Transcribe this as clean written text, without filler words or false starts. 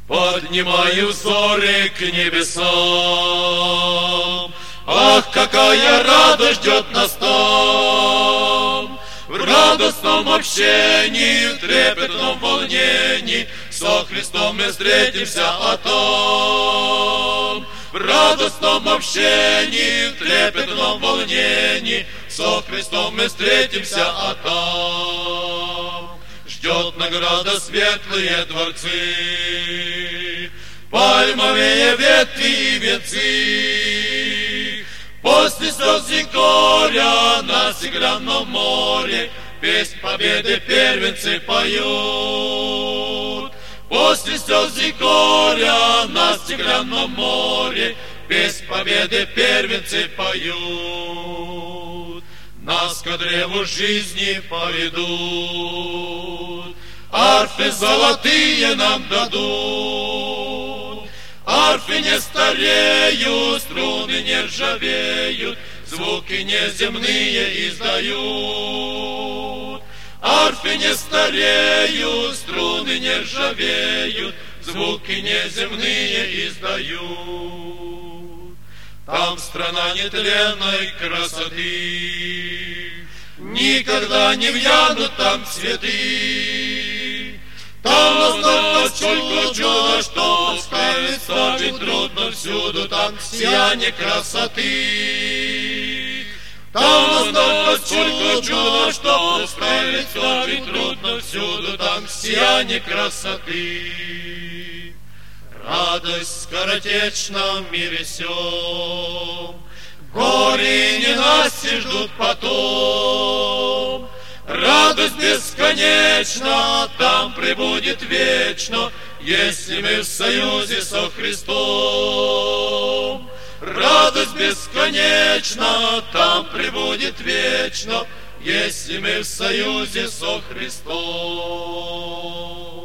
Поднимаю взоры к небесам. Ах, какая радость ждет нас там! В радостном общении, в трепетном волнении со Христом мы встретимся, а там в радостном общении, в трепетном волнении со Христом мы встретимся, а там ждет награда светлые дворцы, пальмовые ветви и венцы. После слез и горя на стеклянном море песнь победы первенцы поют. После слез и горя на стеклянном море песнь победы первенцы поют. Нас ко древу жизни поведут, арфы золотые нам дадут. Арфы не стареют, струны не ржавеют, звуки неземные издают. Арфы не стареют, струны не ржавеют, звуки неземные издают. Там страна нетленной красоты, никогда не вянут там цветы. Там настолько чудо, что представить трудно всюду, там сияние красоты. Там настолько чудо, что представить трудно всюду, там сияние красоты. Радость в скоротечном мире сём, горе и ненастье ждут потом. Радость бесконечна, там пребудет вечно, если мы в союзе со Христом. Радость бесконечна, там пребудет вечно, если мы в союзе со Христом.